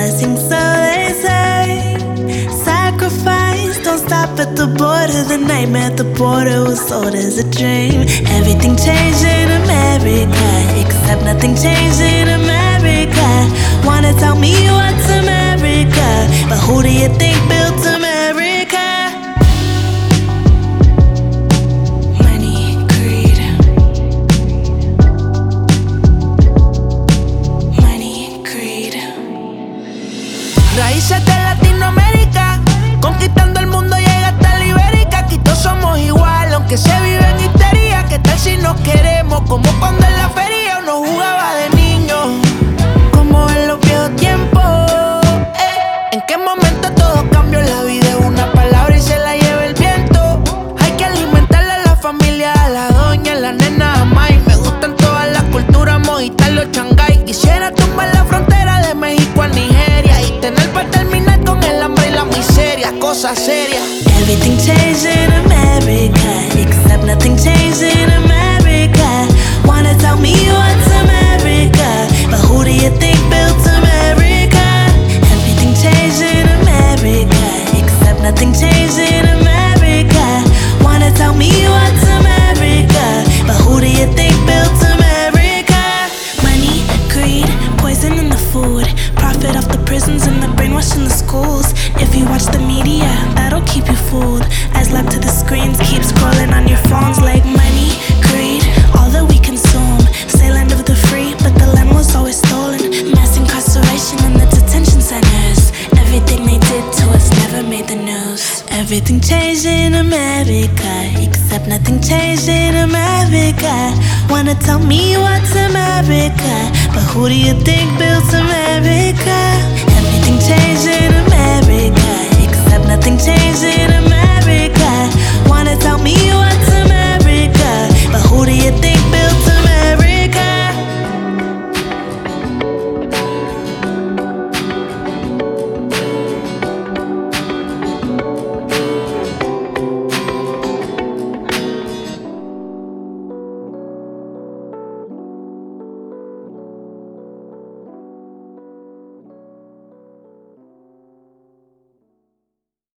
blessing, so they say. Sacrifice, don't stop at the border. The nightmare at the border was sold as a dream. Everything changed in America, except nothing changed in America. Wanna tell me what's America, but who do you think built America? Money, greed. Money, greed. Raíces de Latinoamérica, conquistando el mundo llega hasta la Ibérica. Aquí todos somos igual, aunque se vive en histeria. ¿Qué tal si nos queremos? Como cuando en la feria uno jugaba de niño, como en los viejos tiempos. ¿En qué momento todo cambió? La vida es una palabra y se la lleva el viento. Hay que alimentarle a la familia, a la doña, a la nena, a May. Me gustan todas las culturas, mojitalo, Shanghái. Quisiera tumbar la frontera de México a Nigeria y tener para terminar con el hambre y la miseria, cosas serias. Everything changed in America, except nothing changed in America. Wanna tell me what's America, but who do you think built America? Everything changed in America, except nothing changed in America. Wanna tell me what's America, but who do you think built America? Money, greed, poison in the food, profit off the prisons and the brainwash in the schools. If you watch the media, that'll keep you fooled. Eyes locked to the screens, keep scrolling on your phones like money, greed, all that we consume. Say land of the free, but the land was always stolen. Mass incarceration in the detention centers. Everything they did to us never made the news. Everything changed in America, except nothing changed in America. Wanna tell me what's America, but who do you think built America? Everything changed in America, except nothing changed in America.